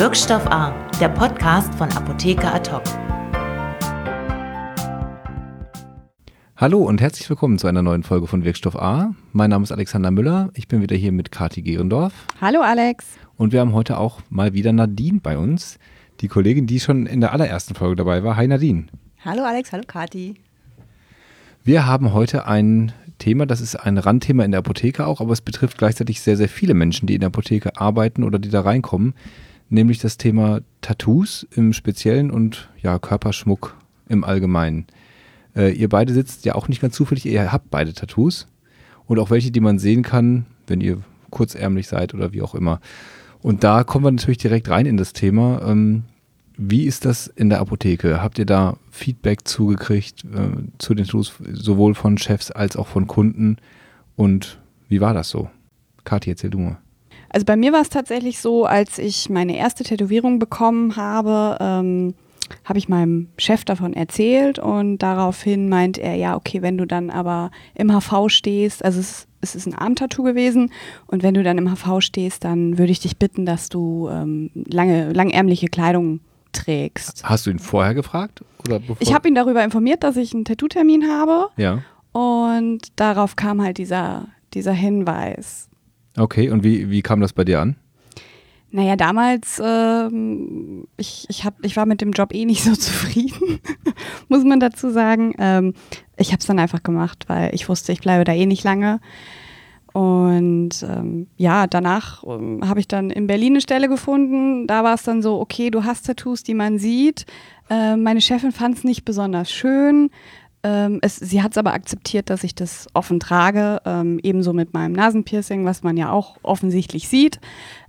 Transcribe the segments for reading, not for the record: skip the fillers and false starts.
Wirkstoff A, der Podcast von Apotheker Ad-Hoc. Hallo und herzlich willkommen zu einer neuen Folge von Wirkstoff A. Mein Name ist Alexander Müller, ich bin wieder hier mit Kathi Gehrendorf. Hallo Alex. Und wir haben heute auch mal wieder Nadine bei uns, die Kollegin, die schon in der allerersten Folge dabei war. Hi Nadine. Hallo Alex, hallo Kathi. Wir haben heute ein Thema, das ist ein Randthema in der Apotheke auch, aber es betrifft gleichzeitig sehr, sehr viele Menschen, die in der Apotheke arbeiten oder die da reinkommen, nämlich das Thema Tattoos im Speziellen und ja, Körperschmuck im Allgemeinen. Ihr beide sitzt ja auch nicht ganz zufällig, ihr habt beide Tattoos und auch welche, die man sehen kann, wenn ihr kurzärmlich seid oder wie auch immer. Und da kommen wir natürlich direkt rein in das Thema. Wie ist das in der Apotheke? Habt ihr da Feedback zugekriegt zu den Tattoos, sowohl von Chefs als auch von Kunden? Und wie war das so? Kathi, erzähl du mal. Also bei mir war es tatsächlich so, als ich meine erste Tätowierung bekommen habe, habe ich meinem Chef davon erzählt und daraufhin meint er, ja okay, wenn du dann aber im HV stehst, also es ist ein Armtattoo gewesen und wenn du dann im HV stehst, dann würde ich dich bitten, dass du langärmliche Kleidung trägst. Hast du ihn vorher gefragt? Oder bevor? Ich habe ihn darüber informiert, dass ich einen Tattoo-Termin habe. Ja. Und darauf kam halt dieser Hinweis. Okay, und wie kam das bei dir an? Naja, damals, ich war mit dem Job eh nicht so zufrieden, muss man dazu sagen. Ich habe es dann einfach gemacht, weil ich wusste, ich bleibe da eh nicht lange. Und danach habe ich dann in Berlin eine Stelle gefunden. Da war es dann so, okay, du hast Tattoos, die man sieht. Meine Chefin fand es nicht besonders schön. Sie hat es aber akzeptiert, dass ich das offen trage, ebenso mit meinem Nasenpiercing, was man ja auch offensichtlich sieht.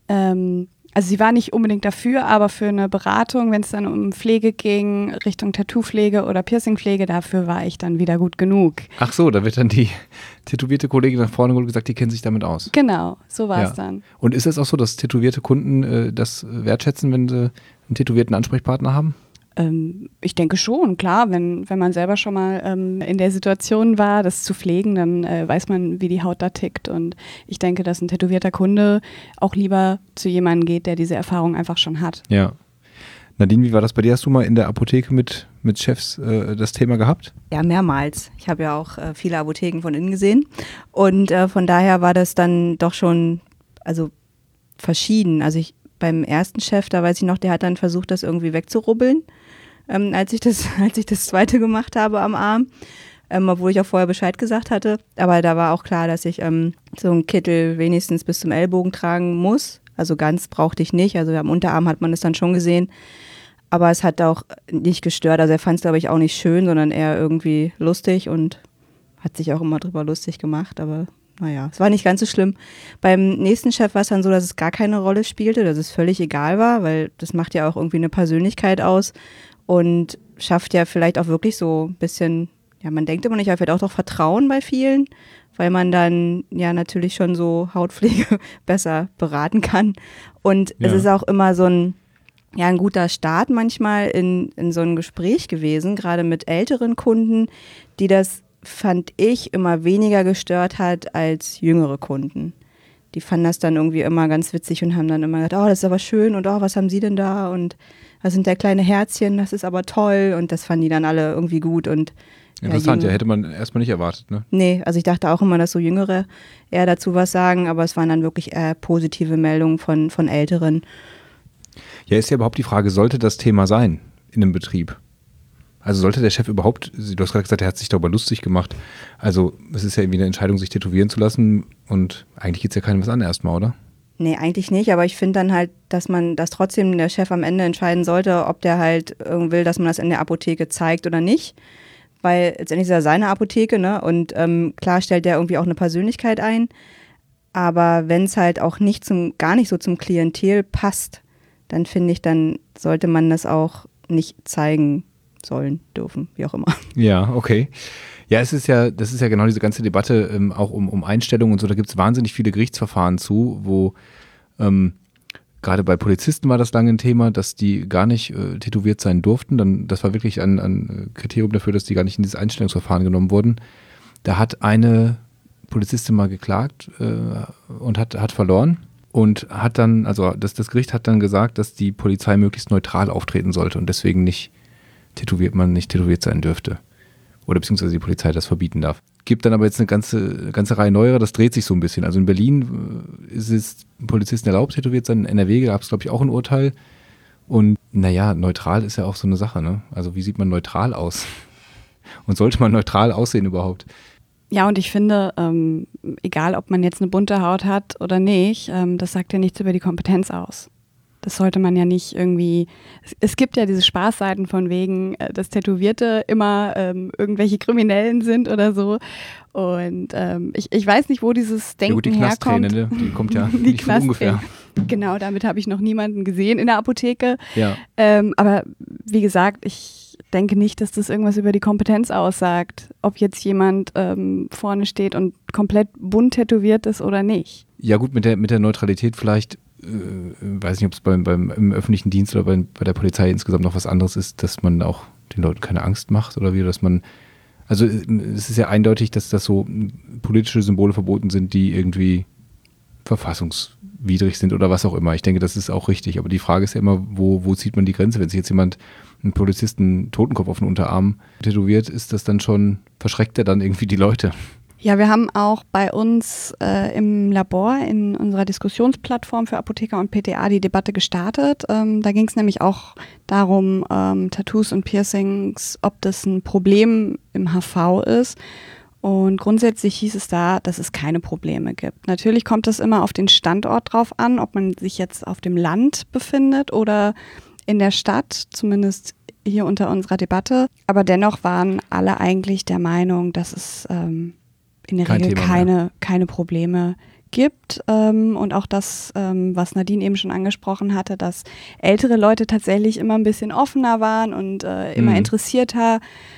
Also sie war nicht unbedingt dafür, aber für eine Beratung, wenn es dann um Pflege ging, Richtung Tattoo-Pflege oder Piercing-Pflege, dafür war ich dann wieder gut genug. Ach so, da wird dann die tätowierte Kollegin nach vorne geholt und gesagt, die kennt sich damit aus. Genau, so war es dann. Und ist es auch so, dass tätowierte Kunden das wertschätzen, wenn sie einen tätowierten Ansprechpartner haben? Ich denke schon, klar, wenn man selber schon mal in der Situation war, das zu pflegen, dann weiß man, wie die Haut da tickt und ich denke, dass ein tätowierter Kunde auch lieber zu jemandem geht, der diese Erfahrung einfach schon hat. Ja. Nadine, wie war das bei dir? Hast du mal in der Apotheke mit Chefs das Thema gehabt? Ja, mehrmals. Ich habe ja auch viele Apotheken von innen gesehen und von daher war das dann doch schon verschieden. Also beim ersten Chef, da weiß ich noch, der hat dann versucht, das irgendwie wegzurubbeln, als ich das zweite gemacht habe am Arm, obwohl ich auch vorher Bescheid gesagt hatte. Aber da war auch klar, dass ich so einen Kittel wenigstens bis zum Ellbogen tragen muss. Also ganz brauchte ich nicht. Also am Unterarm hat man das dann schon gesehen. Aber es hat auch nicht gestört. Also er fand es, glaube ich, auch nicht schön, sondern eher irgendwie lustig und hat sich auch immer drüber lustig gemacht. Aber naja, es war nicht ganz so schlimm. Beim nächsten Chef war es dann so, dass es gar keine Rolle spielte, dass es völlig egal war, weil das macht ja auch irgendwie eine Persönlichkeit aus und schafft ja vielleicht auch wirklich so ein bisschen, ja, man denkt immer nicht, aber vielleicht auch doch Vertrauen bei vielen, weil man dann ja natürlich schon so Hautpflege besser beraten kann. Und es ist auch immer so ein guter Start manchmal in so ein Gespräch gewesen, gerade mit älteren Kunden, die das, fand ich, immer weniger gestört hat als jüngere Kunden. Die fanden das dann irgendwie immer ganz witzig und haben dann immer gesagt, oh, das ist aber schön und oh, was haben Sie denn da und was sind da kleine Herzchen, das ist aber toll und das fanden die dann alle irgendwie gut. Und interessant, hätte man erstmal nicht erwartet, ne? Nee, also ich dachte auch immer, dass so Jüngere eher dazu was sagen, aber es waren dann wirklich eher positive Meldungen von Älteren. Ja, ist ja überhaupt die Frage, sollte das Thema sein in einem Betrieb? Also sollte der Chef überhaupt, du hast gerade gesagt, er hat sich darüber lustig gemacht. Also es ist ja irgendwie eine Entscheidung, sich tätowieren zu lassen und eigentlich geht es ja keinem was an erstmal, oder? Nee, eigentlich nicht, aber ich finde dann halt, dass trotzdem der Chef am Ende entscheiden sollte, ob der halt will, dass man das in der Apotheke zeigt oder nicht. Weil letztendlich ist ja seine Apotheke, ne? Und klar stellt der irgendwie auch eine Persönlichkeit ein. Aber wenn es halt auch gar nicht so zum Klientel passt, dann finde ich, dann sollte man das auch nicht zeigen sollen, dürfen, wie auch immer. Ja, okay. Ja, das ist ja genau diese ganze Debatte auch um Einstellungen und so, da gibt es wahnsinnig viele Gerichtsverfahren zu, wo gerade bei Polizisten war das lange ein Thema, dass die gar nicht tätowiert sein durften. Das war wirklich ein Kriterium dafür, dass die gar nicht in dieses Einstellungsverfahren genommen wurden. Da hat eine Polizistin mal geklagt und hat verloren. und hat dann, also das Gericht hat dann gesagt, dass die Polizei möglichst neutral auftreten sollte und deswegen nicht tätowiert sein dürfte. Oder beziehungsweise die Polizei das verbieten darf. Gibt dann aber jetzt eine ganze Reihe neuerer, das dreht sich so ein bisschen. Also in Berlin ist es Polizisten erlaubt, tätowiert sein. In NRW gab es, glaube ich, auch ein Urteil. Und naja, neutral ist ja auch so eine Sache, ne? Also wie sieht man neutral aus? Und sollte man neutral aussehen überhaupt? Ja, und ich finde, egal ob man jetzt eine bunte Haut hat oder nicht, das sagt ja nichts über die Kompetenz aus. Das sollte man ja nicht irgendwie, es gibt ja diese Spaßseiten von wegen, dass Tätowierte immer irgendwelche Kriminellen sind oder so. Und ich weiß nicht, wo dieses Denken herkommt. Ja gut, die Knastträne, die kommt ja nicht von ungefähr. Genau, damit habe ich noch niemanden gesehen in der Apotheke. Ja. Aber wie gesagt, ich denke nicht, dass das irgendwas über die Kompetenz aussagt, ob jetzt jemand vorne steht und komplett bunt tätowiert ist oder nicht. Ja gut, mit der Neutralität vielleicht, weiß nicht, ob es im öffentlichen Dienst oder bei der Polizei insgesamt noch was anderes ist, dass man auch den Leuten keine Angst macht oder wie, dass man, also es ist ja eindeutig, dass das so politische Symbole verboten sind, die irgendwie verfassungswidrig sind oder was auch immer. Ich denke, das ist auch richtig, aber die Frage ist ja immer, wo zieht man die Grenze? Wenn sich jetzt jemand einen Polizisten Totenkopf auf den Unterarm tätowiert, ist das dann schon, verschreckt er dann irgendwie die Leute? Ja, wir haben auch bei uns im Labor in unserer Diskussionsplattform für Apotheker und PTA die Debatte gestartet. Da ging es nämlich auch darum, Tattoos und Piercings, ob das ein Problem im HV ist. Und grundsätzlich hieß es da, dass es keine Probleme gibt. Natürlich kommt es immer auf den Standort drauf an, ob man sich jetzt auf dem Land befindet oder in der Stadt, zumindest hier unter unserer Debatte. Aber dennoch waren alle eigentlich der Meinung, dass es in der Regel keine Probleme gibt. Und auch das, was Nadine eben schon angesprochen hatte, dass ältere Leute tatsächlich immer ein bisschen offener waren und immer interessierter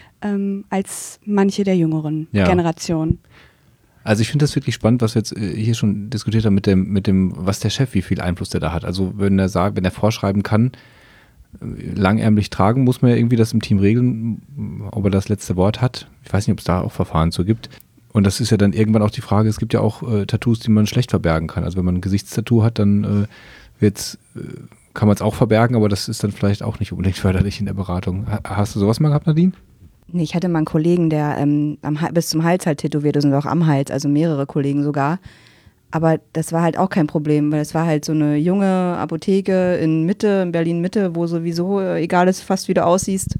als manche der jüngeren Generationen. Also ich finde das wirklich spannend, was wir jetzt hier schon diskutiert haben mit dem, was der Chef, wie viel Einfluss der da hat. Also wenn er vorschreiben kann, langärmlich tragen, muss man ja irgendwie das im Team regeln, ob er das letzte Wort hat. Ich weiß nicht, ob es da auch Verfahren zu gibt. Und das ist ja dann irgendwann auch die Frage, es gibt ja auch Tattoos, die man schlecht verbergen kann. Also wenn man ein Gesichtstattoo hat, dann kann man es auch verbergen, aber das ist dann vielleicht auch nicht unbedingt förderlich in der Beratung. Hast du sowas mal gehabt, Nadine? Nee, ich hatte mal einen Kollegen, der bis zum Hals halt tätowiert ist und auch am Hals, also mehrere Kollegen sogar. Aber das war halt auch kein Problem, weil es war halt so eine junge Apotheke in Berlin-Mitte, wo sowieso egal ist fast, wie du aussiehst.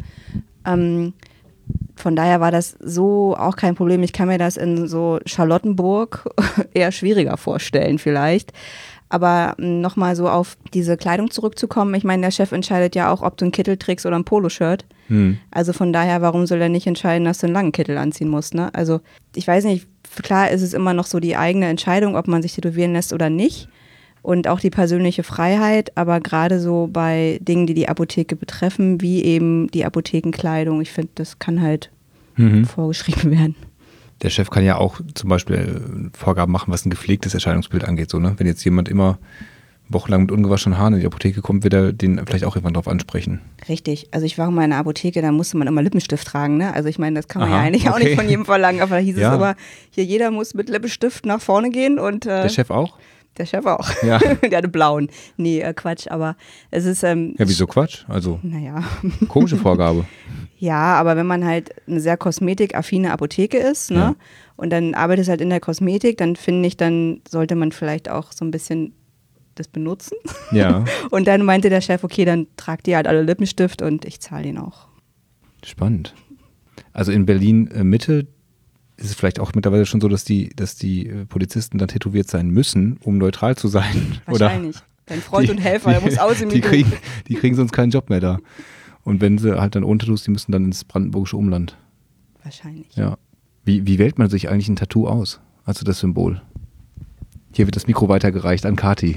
Von daher war das so auch kein Problem. Ich kann mir das in so Charlottenburg eher schwieriger vorstellen vielleicht. Aber nochmal so auf diese Kleidung zurückzukommen, ich meine, der Chef entscheidet ja auch, ob du einen Kittel trägst oder ein Poloshirt. Also von daher, warum soll er nicht entscheiden, dass du einen langen Kittel anziehen musst, ne? Also ich weiß nicht, klar ist es immer noch so die eigene Entscheidung, ob man sich tätowieren lässt oder nicht. Und auch die persönliche Freiheit, aber gerade so bei Dingen, die die Apotheke betreffen, wie eben die Apothekenkleidung, ich finde, das kann halt vorgeschrieben werden. Der Chef kann ja auch zum Beispiel Vorgaben machen, was ein gepflegtes Erscheinungsbild angeht. So, ne? Wenn jetzt jemand immer wochenlang mit ungewaschenen Haaren in die Apotheke kommt, wird er den vielleicht auch irgendwann drauf ansprechen. Richtig. Also ich war mal in einer Apotheke, da musste man immer Lippenstift tragen. Ne? Also ich meine, das kann man ja eigentlich auch nicht von jedem verlangen. Aber da hieß es immer, hier jeder muss mit Lippenstift nach vorne gehen. Und der Chef auch? Der Chef auch. Ja. Der hatte blauen. Nee, Quatsch, aber es ist... ja, wieso Quatsch? Also, naja. Komische Vorgabe. Ja, aber wenn man halt eine sehr kosmetikaffine Apotheke ist, ne, und dann arbeitet halt in der Kosmetik, dann finde ich, dann sollte man vielleicht auch so ein bisschen das benutzen. Ja. Und dann meinte der Chef, okay, dann tragt ihr halt alle Lippenstift und ich zahle den auch. Spannend. Also in Berlin Mitte ist es vielleicht auch mittlerweile schon so, dass die Polizisten dann tätowiert sein müssen, um neutral zu sein. Wahrscheinlich. Dein Freund und Helfer, der muss aussehen wie du. Die kriegen sonst keinen Job mehr da. Und wenn sie halt dann ohne Tattoos, die müssen dann ins brandenburgische Umland. Wahrscheinlich. Ja. Wie wählt man sich eigentlich ein Tattoo aus? Also das Symbol. Hier wird das Mikro weitergereicht an Kati.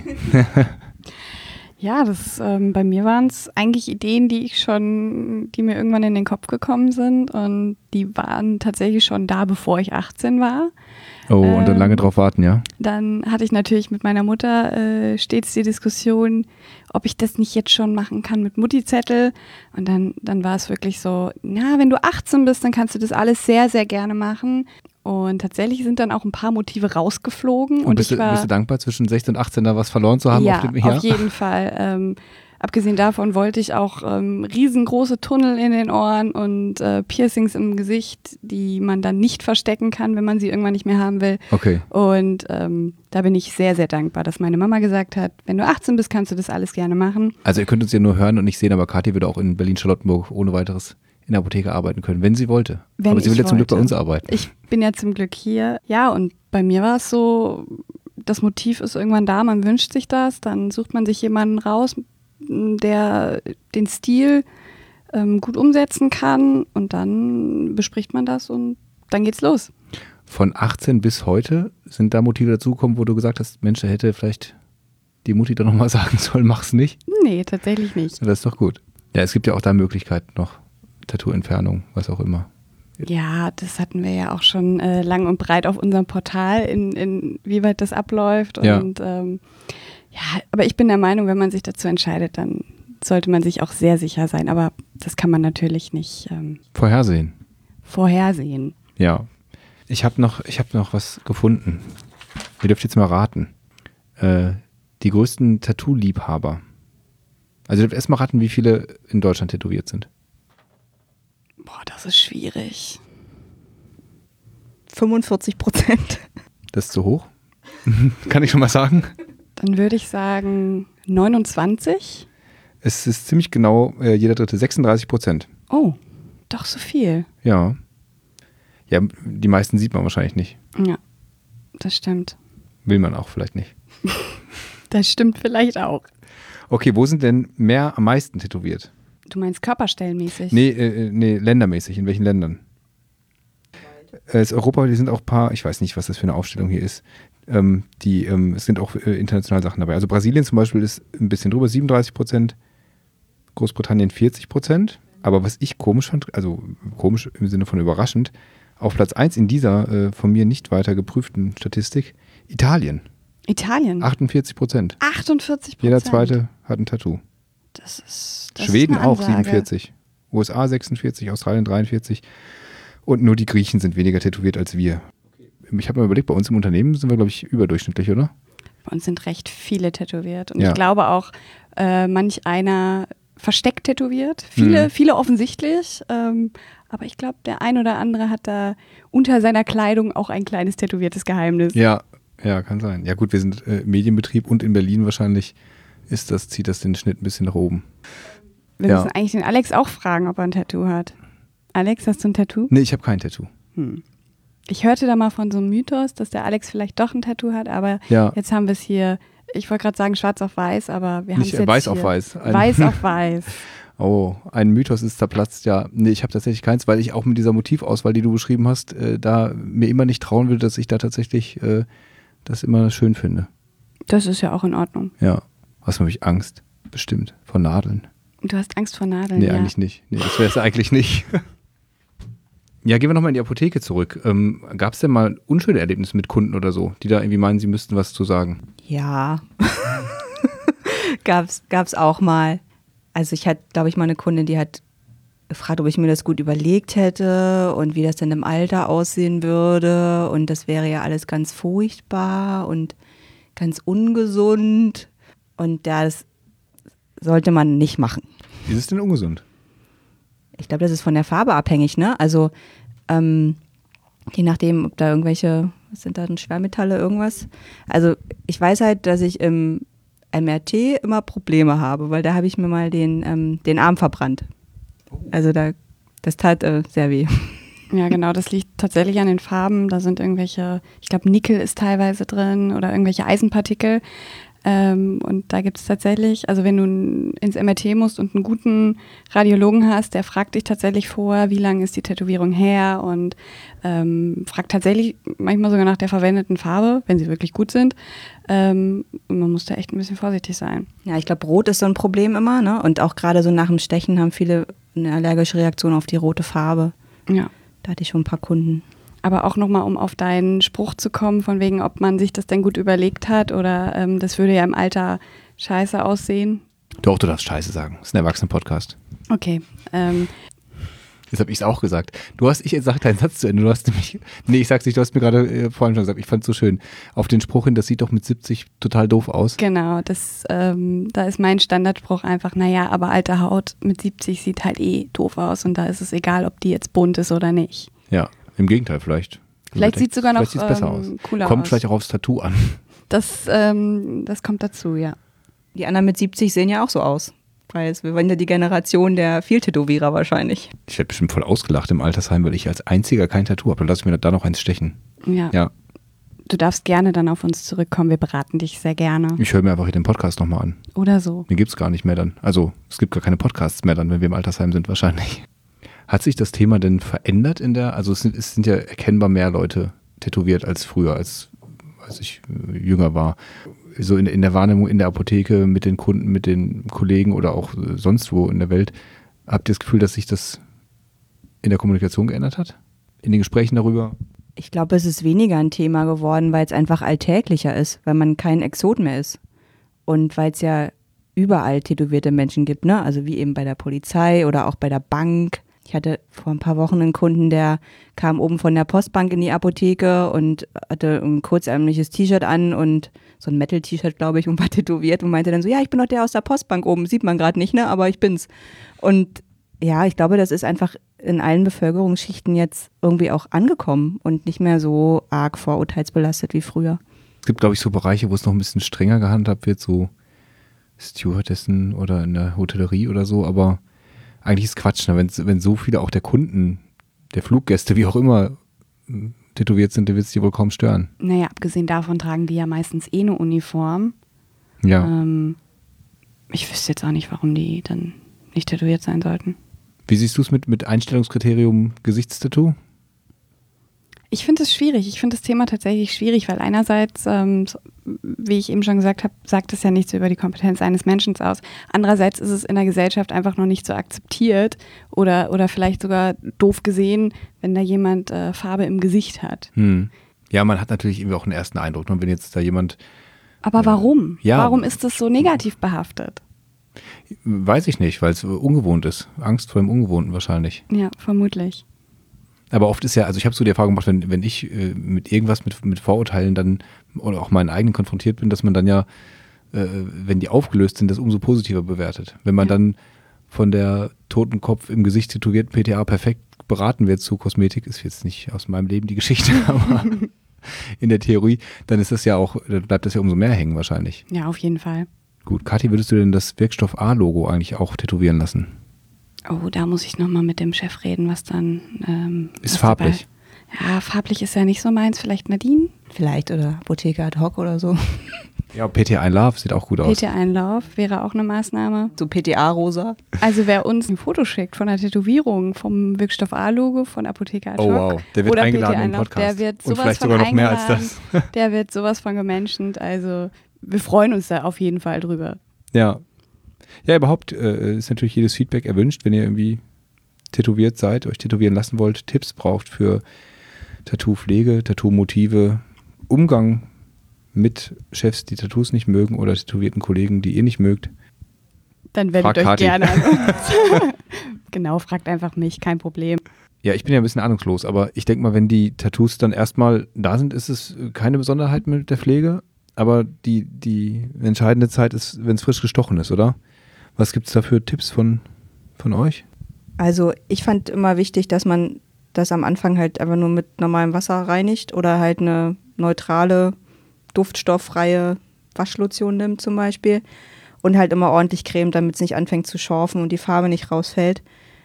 Ja, bei mir waren es eigentlich Ideen, die mir irgendwann in den Kopf gekommen sind und die waren tatsächlich schon da, bevor ich 18 war. Oh, und dann lange drauf warten, ja? Dann hatte ich natürlich mit meiner Mutter stets die Diskussion, ob ich das nicht jetzt schon machen kann mit Mutti-Zettel. Und dann war es wirklich so, na, wenn du 18 bist, dann kannst du das alles sehr, sehr gerne machen. Und tatsächlich sind dann auch ein paar Motive rausgeflogen. Und bist du dankbar, zwischen 16 und 18 da was verloren zu haben? Ja, auf jeden Fall. Abgesehen davon wollte ich auch riesengroße Tunnel in den Ohren und Piercings im Gesicht, die man dann nicht verstecken kann, wenn man sie irgendwann nicht mehr haben will. Okay. Und da bin ich sehr, sehr dankbar, dass meine Mama gesagt hat, wenn du 18 bist, kannst du das alles gerne machen. Also ihr könnt uns ja nur hören und nicht sehen, aber Kathi würde auch in Berlin-Charlottenburg ohne weiteres in der Apotheke arbeiten können, wenn sie wollte. Aber sie will ja zum Glück bei uns arbeiten. Ich bin ja zum Glück hier. Ja, und bei mir war es so, das Motiv ist irgendwann da, man wünscht sich das, dann sucht man sich jemanden raus, der den Stil gut umsetzen kann und dann bespricht man das und dann geht's los. Von 18 bis heute sind da Motive dazugekommen, wo du gesagt hast, Mensch, da hätte vielleicht die Mutti doch nochmal sagen sollen, mach's nicht? Nee, tatsächlich nicht. Das ist doch gut. Ja, es gibt ja auch da Möglichkeiten noch. Tattoo-Entfernung, was auch immer. Ja, das hatten wir ja auch schon lang und breit auf unserem Portal, wie weit das abläuft. Und aber ich bin der Meinung, wenn man sich dazu entscheidet, dann sollte man sich auch sehr sicher sein. Aber das kann man natürlich nicht vorhersehen. Ja. Ich habe noch was gefunden. Ihr dürft jetzt mal raten. Die größten Tattoo-Liebhaber. Also ihr dürft erst mal raten, wie viele in Deutschland tätowiert sind. Boah, das ist schwierig. 45%. Das ist zu hoch? Kann ich schon mal sagen? Dann würde ich sagen 29. Es ist ziemlich genau jeder dritte, 36%. Oh, doch so viel. Ja. Ja, die meisten sieht man wahrscheinlich nicht. Ja, das stimmt. Will man auch vielleicht nicht. Das stimmt vielleicht auch. Okay, wo sind denn am meisten tätowiert? Du meinst körperstellenmäßig? Nee, ländermäßig. In welchen Ländern? Es Europa, die sind auch ein paar, ich weiß nicht, was das für eine Aufstellung hier ist. Es sind auch internationale Sachen dabei. Also Brasilien zum Beispiel ist ein bisschen drüber, 37%. Großbritannien 40%. Aber was ich komisch fand, also komisch im Sinne von überraschend, auf Platz 1 in dieser von mir nicht weiter geprüften Statistik, Italien. 48%. 48%? Jeder Zweite hat ein Tattoo. Das Schweden ist eine auch Ansage. 47, USA 46, Australien 43 und nur die Griechen sind weniger tätowiert als wir. Ich habe mir überlegt, bei uns im Unternehmen sind wir, glaube ich, überdurchschnittlich, oder? Bei uns sind recht viele tätowiert und Ja. ich glaube auch, manch einer versteckt tätowiert. Viele offensichtlich, aber ich glaube, der ein oder andere hat da unter seiner Kleidung auch ein kleines tätowiertes Geheimnis. Ja, kann sein. Ja gut, wir sind Medienbetrieb und in Berlin wahrscheinlich zieht das den Schnitt ein bisschen nach oben. Wir müssen eigentlich den Alex auch fragen, ob er ein Tattoo hat. Alex, hast du ein Tattoo? Nee, ich habe kein Tattoo. Ich hörte da mal von so einem Mythos, dass der Alex vielleicht doch ein Tattoo hat, aber jetzt haben wir es hier, ich wollte gerade sagen schwarz auf weiß, aber wir haben es jetzt weiß hier. auf weiß. Weiß auf weiß. Oh, ein Mythos ist zerplatzt, ja. Nee, ich habe tatsächlich keins, weil ich auch mit dieser Motivauswahl, die du beschrieben hast, da mir immer nicht trauen will, dass ich da tatsächlich das immer schön finde. Das ist ja auch in Ordnung. Ja. Was habe ich Angst? Bestimmt. Vor Nadeln. Du hast Angst vor Nadeln? Nee, ja. eigentlich nicht. Nee, das wäre es eigentlich nicht. Ja, gehen wir nochmal in die Apotheke zurück. Gab es denn mal unschöne Erlebnisse mit Kunden oder so, die da irgendwie meinen, sie müssten was zu sagen? Ja, gab's auch mal. Also ich hatte, glaube ich, mal eine Kundin, die hat gefragt, ob ich mir das gut überlegt hätte und wie das denn im Alter aussehen würde. Und das wäre ja alles ganz furchtbar und ganz ungesund. Und das sollte man nicht machen. Ist es denn ungesund? Ich glaube, das ist von der Farbe abhängig, ne? Also je nachdem, ob da irgendwelche, was sind da denn, Schwermetalle, irgendwas? Also ich weiß halt, dass ich im MRT immer Probleme habe, weil da habe ich mir mal den Arm verbrannt. Also das tat sehr weh. Ja, genau, das liegt tatsächlich an den Farben. Da sind irgendwelche, ich glaube Nickel ist teilweise drin oder irgendwelche Eisenpartikel. Und da gibt es tatsächlich, also wenn du ins MRT musst und einen guten Radiologen hast, der fragt dich tatsächlich vorher, wie lange ist die Tätowierung her und fragt tatsächlich manchmal sogar nach der verwendeten Farbe, wenn sie wirklich gut sind. Und man muss da echt ein bisschen vorsichtig sein. Ja, ich glaube, Rot ist so ein Problem immer, ne? Und auch gerade so nach dem Stechen haben viele eine allergische Reaktion auf die rote Farbe. Ja. Da hatte ich schon ein paar Kunden. Aber auch nochmal, um auf deinen Spruch zu kommen, von wegen, ob man sich das denn gut überlegt hat oder das würde ja im Alter scheiße aussehen. Doch, du darfst Scheiße sagen. Das ist ein Erwachsenen-Podcast. Okay. Jetzt habe ich es auch gesagt. Ich sag deinen Satz zu Ende. Ich sag's nicht, du hast mir gerade vorhin schon gesagt, ich fand es so schön. Auf den Spruch hin, das sieht doch mit 70 total doof aus. Genau, da ist mein Standardspruch einfach, naja, aber alte Haut mit 70 sieht halt doof aus und da ist es egal, ob die jetzt bunt ist oder nicht. Ja, im Gegenteil, vielleicht. Vielleicht sieht es sogar noch besser aus. Cooler Kommt aus. vielleicht auch aufs Tattoo an. Das kommt dazu, ja. Die anderen mit 70 sehen ja auch so aus. Weil wir waren ja die Generation der Vieltätowierer wahrscheinlich. Ich werde bestimmt voll ausgelacht im Altersheim, weil ich als einziger kein Tattoo habe. Dann lasse ich mir da noch eins stechen. Ja. Du darfst gerne dann auf uns zurückkommen. Wir beraten dich sehr gerne. Ich höre mir einfach den Podcast nochmal an. Oder so. Den gibt es gar nicht mehr dann. Also es gibt gar keine Podcasts mehr dann, wenn wir im Altersheim sind wahrscheinlich. Hat sich das Thema denn verändert also es sind ja erkennbar mehr Leute tätowiert als früher, als ich jünger war. So in der Wahrnehmung in der Apotheke mit den Kunden, mit den Kollegen oder auch sonst wo in der Welt. Habt ihr das Gefühl, dass sich das in der Kommunikation geändert hat? In den Gesprächen darüber? Ich glaube, es ist weniger ein Thema geworden, weil es einfach alltäglicher ist, weil man kein Exot mehr ist. Und weil es ja überall tätowierte Menschen gibt, ne? Also wie eben bei der Polizei oder auch bei der Bank. Ich hatte vor ein paar Wochen einen Kunden, der kam oben von der Postbank in die Apotheke und hatte ein kurzärmliches T-Shirt an und so ein Metal-T-Shirt, glaube ich, und war tätowiert und meinte dann so, ja, ich bin doch der aus der Postbank oben, sieht man gerade nicht, ne, aber ich bin's. Und ja, ich glaube, das ist einfach in allen Bevölkerungsschichten jetzt irgendwie auch angekommen und nicht mehr so arg vorurteilsbelastet wie früher. Es gibt, glaube ich, so Bereiche, wo es noch ein bisschen strenger gehandhabt wird, so Stewardessen oder in der Hotellerie oder so, aber eigentlich ist Quatsch, ne? Wenn so viele auch der Kunden, der Fluggäste, wie auch immer, tätowiert sind, dann wird es die wohl kaum stören. Naja, abgesehen davon tragen die ja meistens eine Uniform. Ja. Ich wüsste jetzt auch nicht, warum die dann nicht tätowiert sein sollten. Wie siehst du es mit Einstellungskriterium Gesichtstattoo? Ich finde es schwierig. Ich finde das Thema tatsächlich schwierig, weil einerseits, wie ich eben schon gesagt habe, sagt es ja nichts über die Kompetenz eines Menschen aus. Andererseits ist es in der Gesellschaft einfach noch nicht so akzeptiert oder vielleicht sogar doof gesehen, wenn da jemand Farbe im Gesicht hat. Ja, man hat natürlich irgendwie auch einen ersten Eindruck. Und wenn jetzt da jemand... Aber warum? Ja. Warum ist das so negativ behaftet? Weiß ich nicht, weil es ungewohnt ist. Angst vor dem Ungewohnten wahrscheinlich. Ja, vermutlich. Aber oft ist ja, also ich habe so die Erfahrung gemacht, wenn ich mit irgendwas mit Vorurteilen dann oder auch meinen eigenen konfrontiert bin, dass man dann ja, wenn die aufgelöst sind, das umso positiver bewertet. Wenn man dann von der Totenkopf im Gesicht tätowierten PTA perfekt beraten wird zu Kosmetik, ist jetzt nicht aus meinem Leben die Geschichte, aber in der Theorie, dann ist das ja auch, dann bleibt das ja umso mehr hängen wahrscheinlich. Ja, auf jeden Fall. Gut, Kathi, würdest du denn das Wirkstoff A-Logo eigentlich auch tätowieren lassen? Oh, da muss ich nochmal mit dem Chef reden, was dann... Ist was farblich. Dabei, ja, farblich ist ja nicht so meins. Vielleicht Nadine? Vielleicht oder Apotheke ad hoc oder so. Ja, PTA I Love sieht auch gut aus. PTA Einlauf wäre auch eine Maßnahme. So PTA-rosa. Also wer uns ein Foto schickt von der Tätowierung vom Wirkstoff A-Logo von Apotheke ad hoc. Oh wow, der wird oder eingeladen PTA im Einlauf, Podcast. der wird Und sowas vielleicht von sogar noch mehr als eingeladen. das. Der wird sowas von gemenschent. Also wir freuen uns da auf jeden Fall drüber. Ja. Ja, überhaupt ist natürlich jedes Feedback erwünscht, wenn ihr irgendwie tätowiert seid, euch tätowieren lassen wollt, Tipps braucht für Tattoo-Pflege, Tattoo-Motive, Umgang mit Chefs, die Tattoos nicht mögen oder tätowierten Kollegen, die ihr nicht mögt. Dann wendet Frag euch Kathi. gerne an uns. Genau, fragt einfach mich, kein Problem. Ja, ich bin ja ein bisschen ahnungslos, aber ich denke mal, wenn die Tattoos dann erstmal da sind, ist es keine Besonderheit mit der Pflege, aber die entscheidende Zeit ist, wenn es frisch gestochen ist, oder? Was gibt es da für Tipps von euch? Also ich fand immer wichtig, dass man das am Anfang halt einfach nur mit normalem Wasser reinigt oder halt eine neutrale, duftstofffreie Waschlotion nimmt zum Beispiel und halt immer ordentlich cremt, damit es nicht anfängt zu schorfen und die Farbe nicht rausfällt.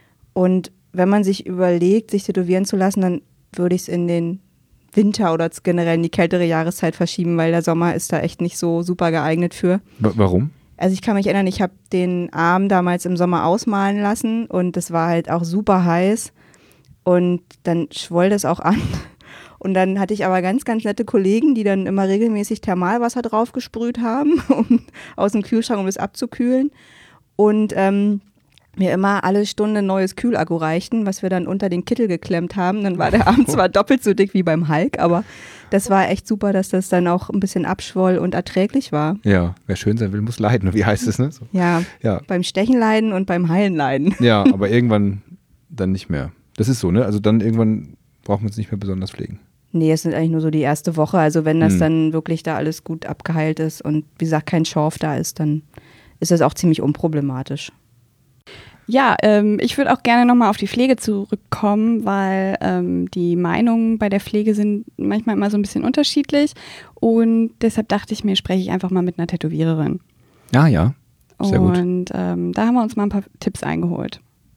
Und wenn man sich überlegt, sich tätowieren zu lassen, dann würde ich es in den Winter oder generell in die kältere Jahreszeit verschieben, weil der Sommer ist da echt nicht so super geeignet für. Warum? Also ich kann mich erinnern, ich habe den Arm damals im Sommer ausmalen lassen und es war halt auch super heiß und dann schwoll das auch an. Und dann hatte ich aber ganz, ganz nette Kollegen, die dann immer regelmäßig Thermalwasser drauf gesprüht haben, aus dem Kühlschrank, um es abzukühlen. Und mir immer alle Stunde ein neues Kühlakku reichten, was wir dann unter den Kittel geklemmt haben. Dann war der Arm zwar doppelt so dick wie beim Hulk, aber das war echt super, dass das dann auch ein bisschen abschwoll und erträglich war. Ja, wer schön sein will, muss leiden. Wie heißt es, ne? So. Ja, Ja. beim Stechen leiden und beim Heilen leiden. Ja, aber irgendwann dann nicht mehr. Das ist so, ne? Also dann irgendwann braucht man es nicht mehr besonders pflegen. Nee, es sind eigentlich nur so die erste Woche. Also wenn das dann wirklich da alles gut abgeheilt ist und wie gesagt kein Schorf da ist, dann ist das auch ziemlich unproblematisch. Ja, ich würde auch gerne nochmal auf die Pflege zurückkommen, weil die Meinungen bei der Pflege sind manchmal immer so ein bisschen unterschiedlich und deshalb dachte ich mir, spreche ich einfach mal mit einer Tätowiererin. Ah ja, sehr gut. Und da haben wir uns mal ein paar Tipps eingeholt.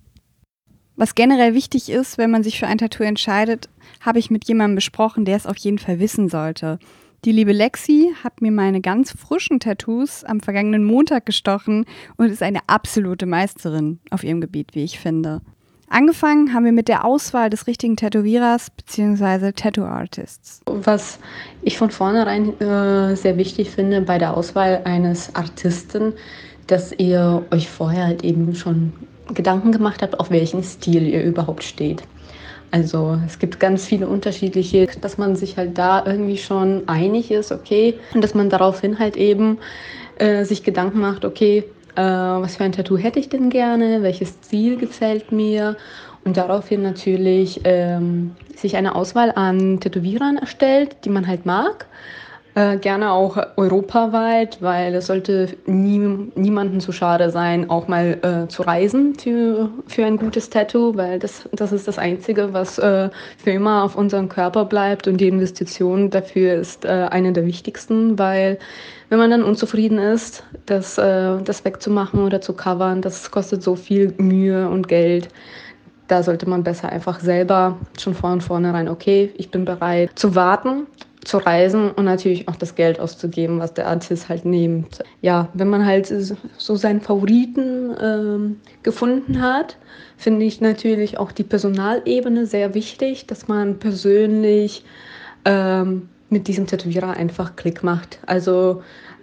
Was generell wichtig ist, wenn man sich für ein Tattoo entscheidet, habe ich mit jemandem besprochen, der es auf jeden Fall wissen sollte. Die liebe Lexi hat mir meine ganz frischen Tattoos am vergangenen Montag gestochen und ist eine absolute Meisterin auf ihrem Gebiet, wie ich finde. Angefangen haben wir mit der Auswahl des richtigen Tätowierers bzw. Tattoo-Artists. Was ich von vornherein sehr wichtig finde bei der Auswahl eines Artisten, dass ihr euch vorher halt eben schon Gedanken gemacht habt, auf welchen Stil ihr überhaupt steht. Also es gibt ganz viele unterschiedliche, dass man sich halt da irgendwie schon einig ist, okay, und dass man daraufhin halt eben sich Gedanken macht, okay, was für ein Tattoo hätte ich denn gerne, welches Stil gefällt mir und daraufhin natürlich sich eine Auswahl an Tätowierern erstellt, die man halt mag. Gerne auch europaweit, weil es sollte niemandem zu schade sein, auch mal zu reisen für ein gutes Tattoo, weil das ist das Einzige, was für immer auf unserem Körper bleibt und die Investition dafür ist eine der wichtigsten, weil wenn man dann unzufrieden ist, das wegzumachen oder zu covern, das kostet so viel Mühe und Geld. Da sollte man besser einfach selber schon von vornherein, okay, ich bin bereit zu warten, zu reisen und natürlich auch das Geld auszugeben, was der Artist halt nimmt. Ja, wenn man halt so seinen Favoriten gefunden hat, finde ich natürlich auch die Personalebene sehr wichtig, dass man persönlich mit diesem Tätowierer einfach Klick macht. Also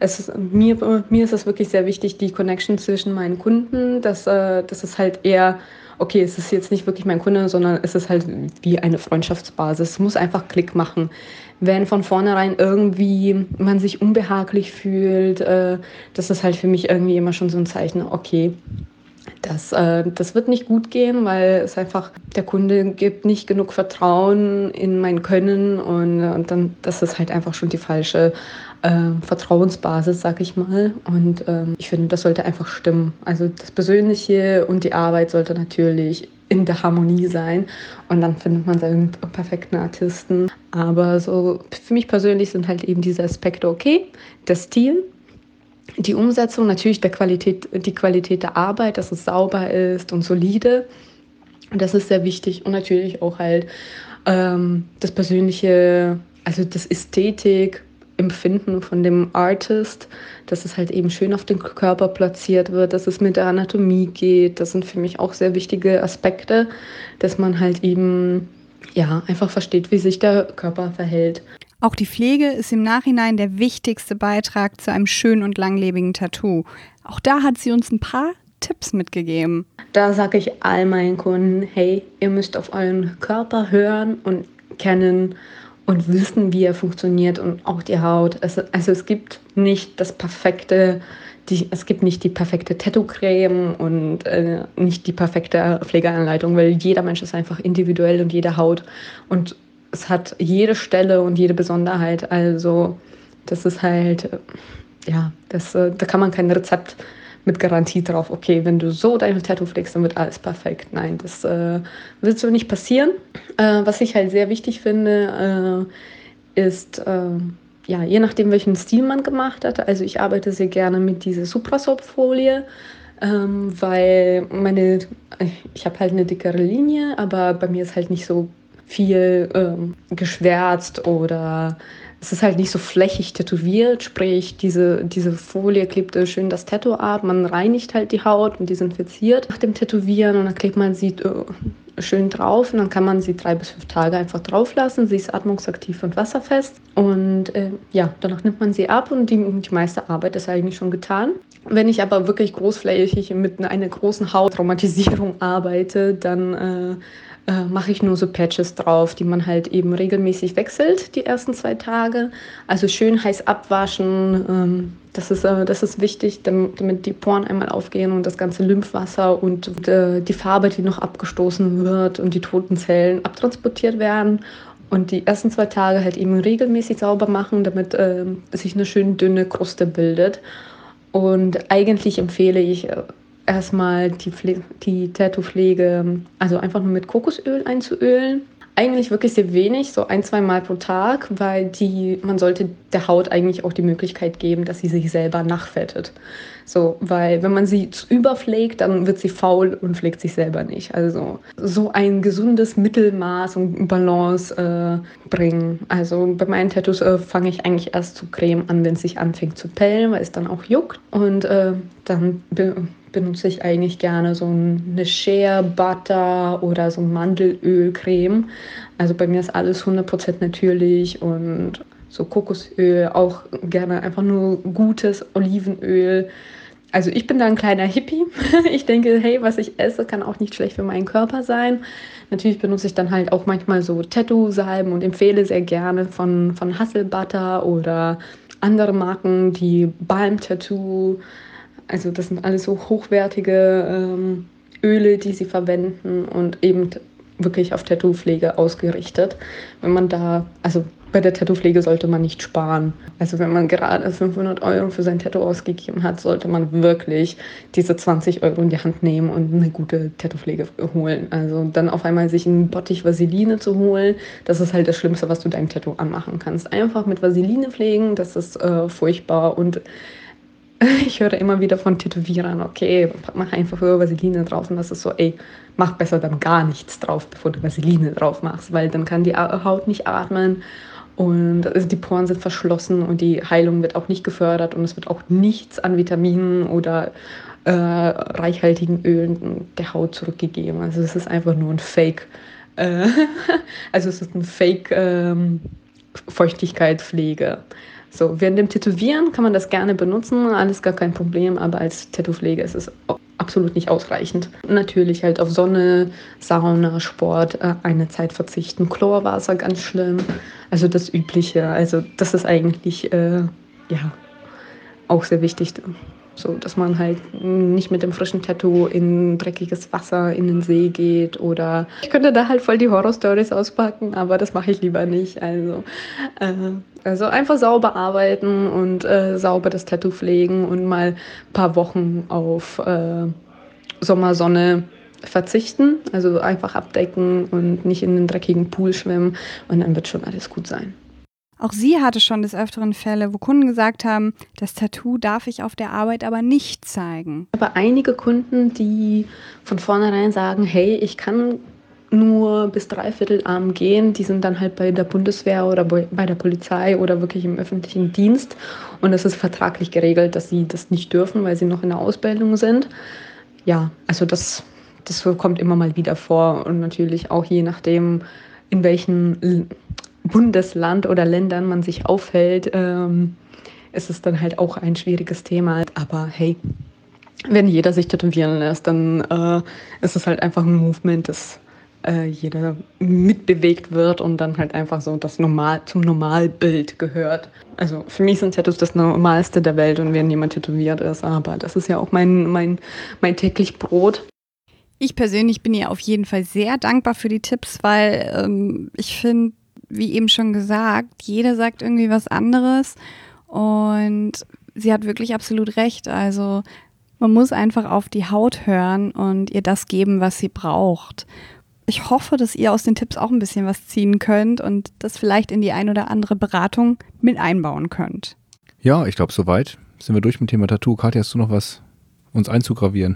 mir ist es wirklich sehr wichtig, die Connection zwischen meinen Kunden, dass es halt eher, okay, es ist jetzt nicht wirklich mein Kunde, sondern es ist halt wie eine Freundschaftsbasis. Es muss einfach Klick machen. Wenn von vornherein irgendwie man sich unbehaglich fühlt, das ist halt für mich irgendwie immer schon so ein Zeichen, okay, das wird nicht gut gehen, weil es einfach, der Kunde gibt nicht genug Vertrauen in mein Können und dann, das ist halt einfach schon die falsche Vertrauensbasis, sag ich mal. Und ich finde, das sollte einfach stimmen. Also das Persönliche und die Arbeit sollte natürlich in der Harmonie sein und dann findet man seinen perfekten Artisten. Aber so für mich persönlich sind halt eben diese Aspekte okay, der Stil, die Umsetzung, natürlich die Qualität der Arbeit, dass es sauber ist und solide. Und das ist sehr wichtig. Und natürlich auch halt das Persönliche, also das Ästhetik-Empfinden von dem Artist, dass es halt eben schön auf den Körper platziert wird, dass es mit der Anatomie geht. Das sind für mich auch sehr wichtige Aspekte, dass man halt eben ja einfach versteht, wie sich der Körper verhält. Auch die Pflege ist im Nachhinein der wichtigste Beitrag zu einem schönen und langlebigen Tattoo. Auch da hat sie uns ein paar Tipps mitgegeben. Da sage ich all meinen Kunden, hey, ihr müsst auf euren Körper hören und kennen und wissen, wie er funktioniert und auch die Haut. Also es gibt nicht das perfekte, es gibt nicht die perfekte Tattoo-Creme und nicht die perfekte Pflegeanleitung, weil jeder Mensch ist einfach individuell und jede Haut und es hat jede Stelle und jede Besonderheit, also das ist halt, ja, da kann man kein Rezept mit Garantie drauf, okay, wenn du so dein Tattoo pflegst, dann wird alles perfekt. Nein, das wird so nicht passieren. Was ich halt sehr wichtig finde, ist, ja, je nachdem, welchen Stil man gemacht hat, also ich arbeite sehr gerne mit dieser Supra-Soap-Folie, weil ich habe halt eine dickere Linie, aber bei mir ist halt nicht so viel geschwärzt oder es ist halt nicht so flächig tätowiert, sprich diese Folie klebt schön das Tattoo ab, man reinigt halt die Haut und desinfiziert nach dem Tätowieren und dann klebt man sie schön drauf und dann kann man sie 3 bis 5 Tage einfach drauf lassen. Sie ist atmungsaktiv und wasserfest und ja, danach nimmt man sie ab und die meiste Arbeit ist eigentlich schon getan. Wenn ich aber wirklich großflächig mit einer großen Hauttraumatisierung arbeite, dann mache ich nur so Patches drauf, die man halt eben regelmäßig wechselt, die ersten 2 Tage. Also schön heiß abwaschen, das ist wichtig, damit die Poren einmal aufgehen und das ganze Lymphwasser und die Farbe, die noch abgestoßen wird und die toten Zellen abtransportiert werden. Und die ersten 2 Tage halt eben regelmäßig sauber machen, damit sich eine schön dünne Kruste bildet. Und eigentlich empfehle ich erstmal die Tattoo-Pflege, also einfach nur mit Kokosöl einzuölen. Eigentlich wirklich sehr wenig, so 1-2 Mal pro Tag, weil man sollte der Haut eigentlich auch die Möglichkeit geben, dass sie sich selber nachfettet. So, weil wenn man sie überpflegt, dann wird sie faul und pflegt sich selber nicht. Also so ein gesundes Mittelmaß und Balance bringen. Also bei meinen Tattoos fange ich eigentlich erst zu Creme an, wenn es sich anfängt zu pellen, weil es dann auch juckt. Und dann benutze ich eigentlich gerne so eine Shea Butter oder so Mandelölcreme. Also bei mir ist alles 100% natürlich und so Kokosöl, auch gerne einfach nur gutes Olivenöl. Also ich bin da ein kleiner Hippie. Ich denke, hey, was ich esse, kann auch nicht schlecht für meinen Körper sein. Natürlich benutze ich dann halt auch manchmal so Tattoo-Salben und empfehle sehr gerne von Hustle Butter oder andere Marken, die Balm Tattoo. Also das sind alles so hochwertige Öle, die sie verwenden und eben wirklich auf Tattoo-Pflege ausgerichtet. Also bei der Tattoo-Pflege sollte man nicht sparen. Also wenn man gerade 500 € für sein Tattoo ausgegeben hat, sollte man wirklich diese 20 € in die Hand nehmen und eine gute Tattoo-Pflege holen. Also dann auf einmal sich einen Bottich Vaseline zu holen, das ist halt das Schlimmste, was du deinem Tattoo anmachen kannst. Einfach mit Vaseline pflegen, das ist furchtbar und ich höre immer wieder von Tätowierern, okay, mach einfach Vaseline drauf und das ist so, mach besser dann gar nichts drauf, bevor du Vaseline drauf machst, weil dann kann die Haut nicht atmen und die Poren sind verschlossen und die Heilung wird auch nicht gefördert und es wird auch nichts an Vitaminen oder reichhaltigen Ölen der Haut zurückgegeben. Also es ist einfach nur ein Fake, also es ist ein Fake Feuchtigkeitspflege. So, während dem Tätowieren kann man das gerne benutzen, alles gar kein Problem, aber als Tattoo-Pflege ist es absolut nicht ausreichend. Natürlich halt auf Sonne, Sauna, Sport eine Zeit verzichten, Chlorwasser ganz schlimm, also das Übliche. Also das ist eigentlich auch sehr wichtig, so dass man halt nicht mit dem frischen Tattoo in dreckiges Wasser in den See geht oder ich könnte da halt voll die Horror-Stories auspacken, aber das mache ich lieber nicht. Also einfach sauber arbeiten und sauber das Tattoo pflegen und mal ein paar Wochen auf Sommersonne verzichten, also einfach abdecken und nicht in den dreckigen Pool schwimmen und dann wird schon alles gut sein. Auch sie hatte schon des Öfteren Fälle, wo Kunden gesagt haben, das Tattoo darf ich auf der Arbeit aber nicht zeigen. Aber einige Kunden, die von vornherein sagen, hey, ich kann nur bis 3/4 Arm gehen, die sind dann halt bei der Bundeswehr oder bei der Polizei oder wirklich im öffentlichen Dienst und es ist vertraglich geregelt, dass sie das nicht dürfen, weil sie noch in der Ausbildung sind. Ja, also das kommt immer mal wieder vor und natürlich auch je nachdem, in welchem Bundesland oder Ländern man sich aufhält, ist es dann halt auch ein schwieriges Thema. Aber hey, wenn jeder sich tätowieren lässt, dann ist es halt einfach ein Movement, das jeder mitbewegt wird und dann halt einfach so zum Normalbild gehört. Also für mich sind Tattoos das Normalste der Welt und wenn jemand tätowiert ist, aber das ist ja auch mein täglich Brot. Ich persönlich bin ihr auf jeden Fall sehr dankbar für die Tipps, weil ich finde, wie eben schon gesagt, jeder sagt irgendwie was anderes und sie hat wirklich absolut recht. Also man muss einfach auf die Haut hören und ihr das geben, was sie braucht. Ich hoffe, dass ihr aus den Tipps auch ein bisschen was ziehen könnt und das vielleicht in die ein oder andere Beratung mit einbauen könnt. Ja, ich glaube, soweit sind wir durch mit dem Thema Tattoo. Katja, hast du noch was uns einzugravieren?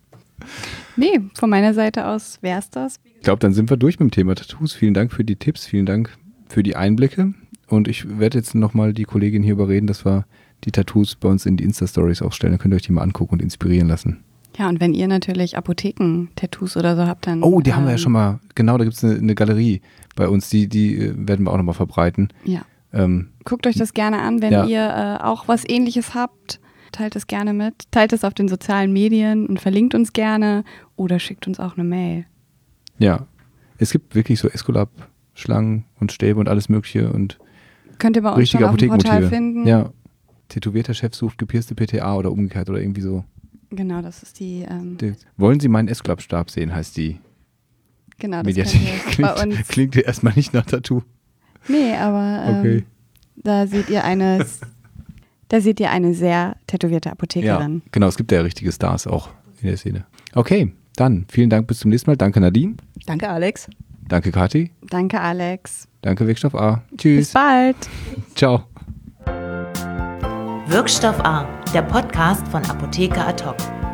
Nee, von meiner Seite aus wäre es das. Ich glaube, dann sind wir durch mit dem Thema Tattoos. Vielen Dank für die Tipps, vielen Dank für die Einblicke. Und ich werde jetzt nochmal die Kollegin hier überreden, dass wir die Tattoos bei uns in die Insta-Stories auch stellen. Dann könnt ihr euch die mal angucken und inspirieren lassen. Ja, und wenn ihr natürlich Apotheken-Tattoos oder so habt, dann... Oh, die haben wir ja schon mal. Genau, da gibt es eine Galerie bei uns. Die werden wir auch nochmal verbreiten. Ja. Guckt euch das gerne an, wenn ihr auch was Ähnliches habt. Teilt es gerne mit. Teilt es auf den sozialen Medien und verlinkt uns gerne oder schickt uns auch eine Mail. Ja, Es gibt wirklich so Esculap-Schlangen und Stäbe und alles mögliche und Könnt ihr bei uns richtige schon auf dem Portal Apothekenmotive. finden. Ja. Tätowierter Chef sucht gepierste PTA oder umgekehrt oder irgendwie so. Genau, das ist die, Wollen Sie meinen Esculap-Stab sehen, heißt die genau, das Mediathek. könnt ihr bei uns. Klingt erstmal nicht nach Tattoo. Nee, aber Okay. da seht ihr eine sehr tätowierte Ja, Apothekerin. genau, es gibt ja richtige Stars auch in der Szene. Okay, dann vielen Dank, bis zum nächsten Mal. Danke Nadine, Danke, Alex. danke Kathi, Danke, Alex. danke Wirkstoff A. Bis Tschüss, bald. ciao. Wirkstoff A, der Podcast von Apotheker Ad hoc.